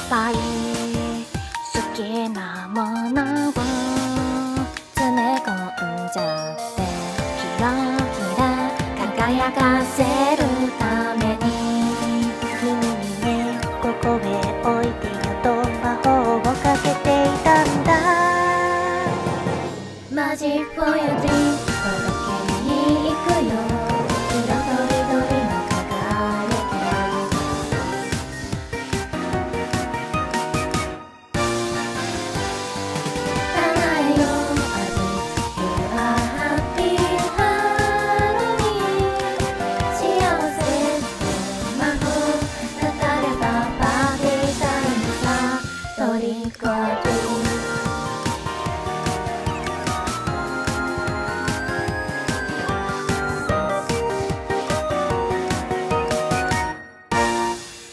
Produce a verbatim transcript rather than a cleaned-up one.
ぱい好きなものを詰め込んじゃってキラキラ輝かせるために君にねここへ置いてよと魔法をかけていたんだ。マジックをやって